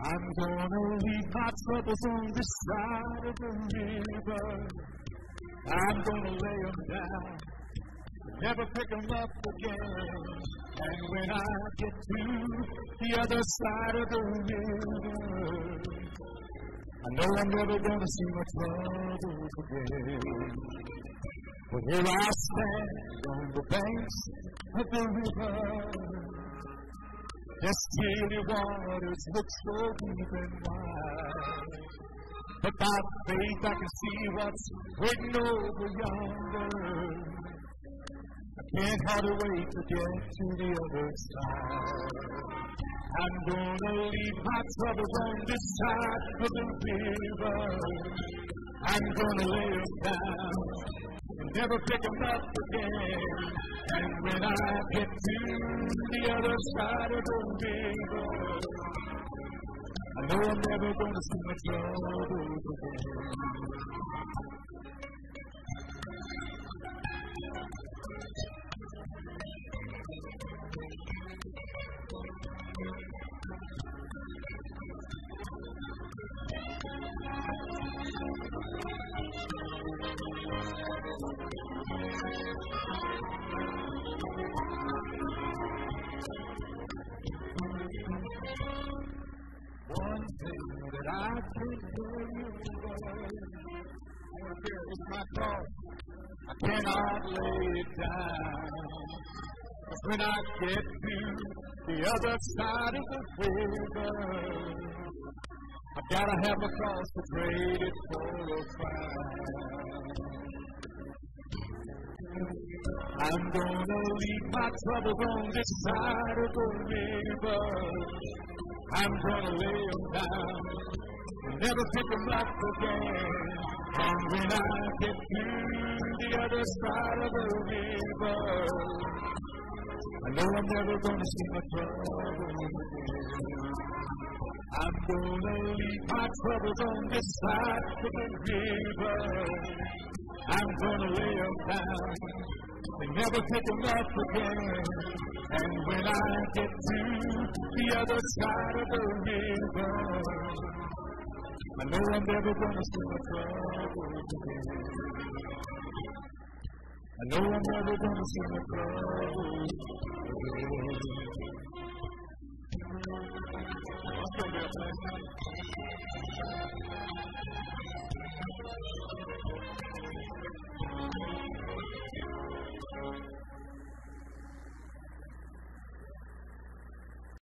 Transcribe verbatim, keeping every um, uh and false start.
I'm gonna leave my troubles on this side of the river. I'm gonna lay them down, never pick them up again. And when I get to the other side of the river, I know I'm never gonna see my troubles again. But here I stand on the banks of the river. The still waters look so deep and wide. But by faith I can see what's waiting over yonder. I can't hardly wait to get to the other side. I'm gonna leave my troubles on this side of the river. I'm gonna lay them down and never pick them up again. And when I get to the other side of the river, I know I'm never gonna see my troubles again. One thing that I can tell you, boy, it's my cross. I cannot lay it down. But when I get to the other side of the river, I've gotta have a cross to trade it for a crown. I'm gonna leave my troubles on this side of the river. I'm gonna lay them down and never pick them up again. And when I get to the other side of the river, I know I'm never gonna see my troubles again. I'm gonna leave my troubles on this side of the river. I'm gonna lay them down and never pick them up again. And when I get to the other side of the river, I know I'm never gonna see my troubles again. I know I'm never gonna see my troubles again. Let's go there, please.